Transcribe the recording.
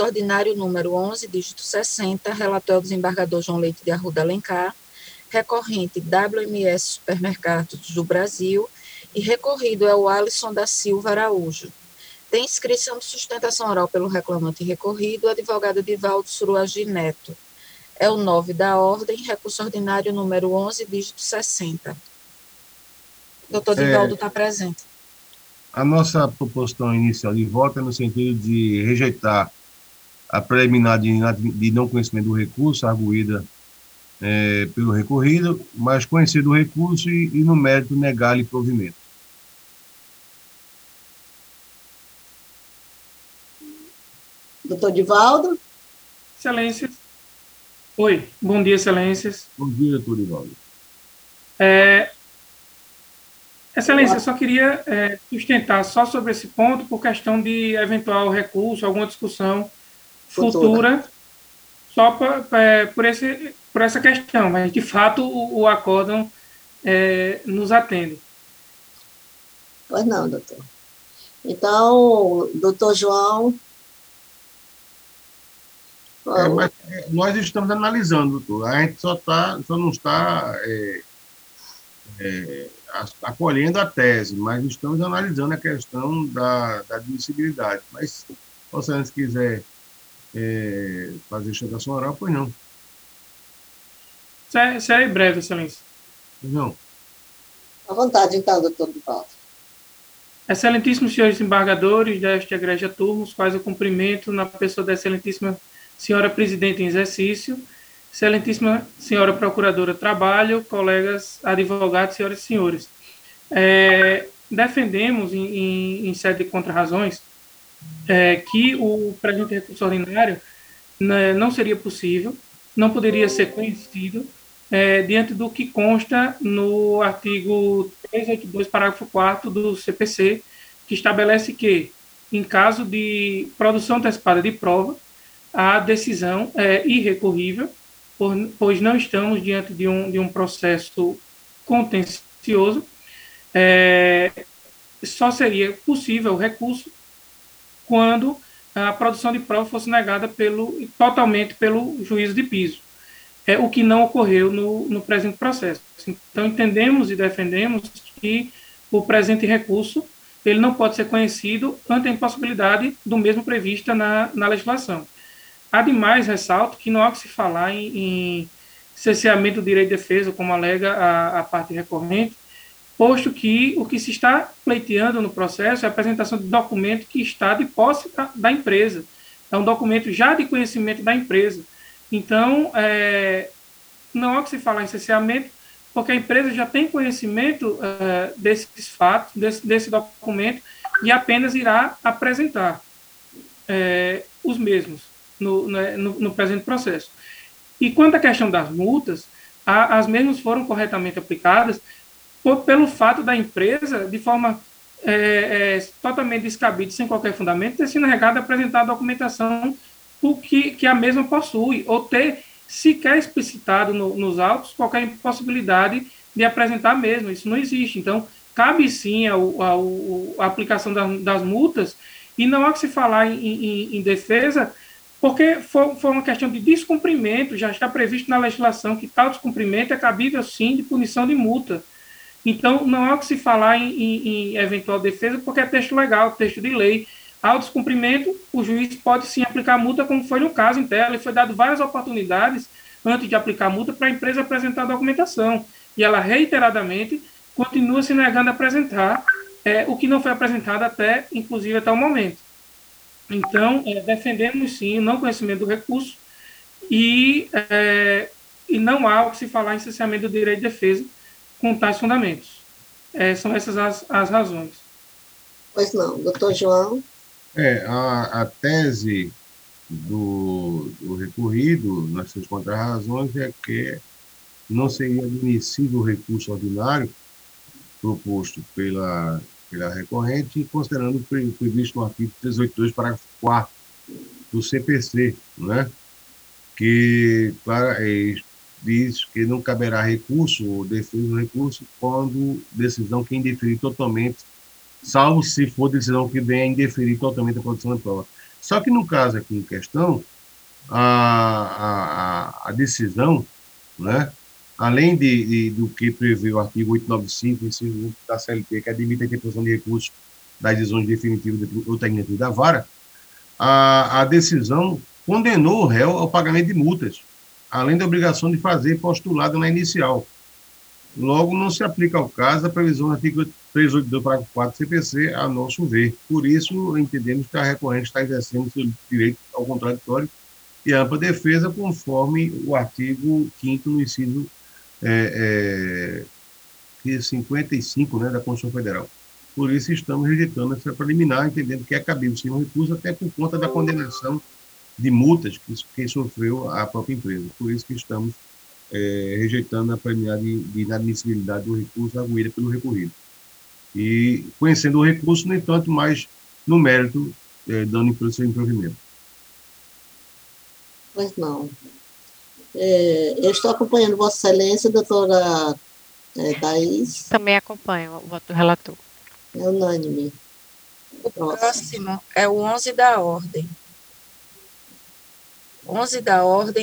ordinário número 11, dígito 60, relator ao desembargador João Leite de Arruda Alencar, recorrente WMS Supermercados do Brasil e recorrido é o Alisson da Silva Araújo. Tem inscrição de sustentação oral pelo reclamante e recorrido, o advogado Divaldo Suruagi Neto. É o 9 da ordem, recurso ordinário número 11, dígito 60. Doutor Divaldo está presente. A nossa proposição inicial de voto é no sentido de rejeitar a preliminar de não conhecimento do recurso, arguída pelo recorrido, mas conhecer do recurso e no mérito, negar-lhe provimento. Doutor Divaldo? Excelências. Oi, bom dia, Excelências. Bom dia, doutor Divaldo. Excelência, eu só queria sustentar só sobre esse ponto por questão de eventual recurso, alguma discussão futura só por essa questão, mas de fato o acórdão nos atende. Pois não, doutor. Então, doutor João... Mas nós estamos analisando, doutor. A gente só não está acolhendo a tese, mas estamos analisando a questão da admissibilidade. Mas, se você antes quiser fazer sustentação oral, pois não. Serei breve, Excelência. Não. À vontade, então, doutor Divaldo. Excelentíssimos senhores desembargadores desta egrégia turma, os quais eu cumprimento na pessoa da excelentíssima senhora presidente em exercício, excelentíssima senhora procuradora trabalho, colegas advogados, senhoras e senhores. Defendemos, em sede de contrarrazões, que o presente recurso ordinário não seria possível, não poderia ser conhecido, diante do que consta no artigo 382, parágrafo 4º do CPC, que estabelece que, em caso de produção antecipada de prova, a decisão é irrecorrível, pois não estamos diante de um processo contencioso. Só seria possível o recurso quando a produção de prova fosse negada totalmente pelo juízo de piso, o que não ocorreu no presente processo. Então, entendemos e defendemos que o presente recurso ele não pode ser conhecido ante a impossibilidade do mesmo prevista na legislação. Ademais, ressalto que não há que se falar em cerceamento do direito de defesa, como alega a parte recorrente, posto que o que se está pleiteando no processo é a apresentação de documento que está de posse da empresa. É um documento já de conhecimento da empresa. Então, não há que se falar em cerceamento, porque a empresa já tem conhecimento desses fatos, desse documento, e apenas irá apresentar os mesmos no presente processo. E quanto à questão das multas, as mesmas foram corretamente aplicadas pelo fato da empresa, de forma totalmente descabida, sem qualquer fundamento, ter sido negada a apresentar a documentação que a mesma possui, ou ter sequer explicitado nos autos qualquer impossibilidade de apresentar a mesma. Isso não existe. Então, cabe sim a aplicação das multas, e não há que se falar em defesa, porque foi uma questão de descumprimento, já está previsto na legislação que tal descumprimento é cabível, sim, de punição de multa. Então, não há que se falar em eventual defesa, porque é texto legal, texto de lei. Ao descumprimento, o juiz pode sim aplicar multa, como foi no caso em tela, e foi dado várias oportunidades antes de aplicar multa para a empresa apresentar a documentação. E ela, reiteradamente, continua se negando a apresentar o que não foi apresentado inclusive, até o momento. Então, defendemos, sim, o não conhecimento do recurso e não há o que se falar em cerceamento do direito de defesa com tais fundamentos. São essas as razões. Pois não. Doutor João? A tese do recorrido, nas suas contrarrazões, é que não seria admissível o recurso ordinário proposto pela recorrente, considerando o previsto no artigo 382, parágrafo 4º do CPC, né? Que diz que não caberá recurso ou defesa do recurso quando decisão que indeferir totalmente, salvo se for decisão que venha a indeferir totalmente a produção da prova. Só que no caso aqui em questão, a decisão, né, além do que prevê o artigo 895, inciso 1 da CLT, que admite a interposição de recursos das decisões definitivas ou técnicas da vara, a decisão condenou o réu ao pagamento de multas, além da obrigação de fazer postulado na inicial. Logo, não se aplica ao caso a previsão do artigo 382, parágrafo 4 do CPC, a nosso ver. Por isso, entendemos que a recorrente está exercendo seu direito ao contraditório e ampla defesa, conforme o artigo 5º no inciso 55, né, da Constituição Federal. Por isso, estamos rejeitando essa preliminar, entendendo que é cabível sim um recurso, até por conta da condenação de multas que sofreu a própria empresa. Por isso que estamos rejeitando a preliminar de inadmissibilidade do recurso arguída pelo recorrido. E conhecendo o recurso, no entanto, mais no mérito, dando pelo seu improvimento. Pois não. Eu estou acompanhando Vossa Excelência, doutora Thaís. Também acompanho o voto do relator. É unânime. O próximo é o 11 da ordem. 11 da ordem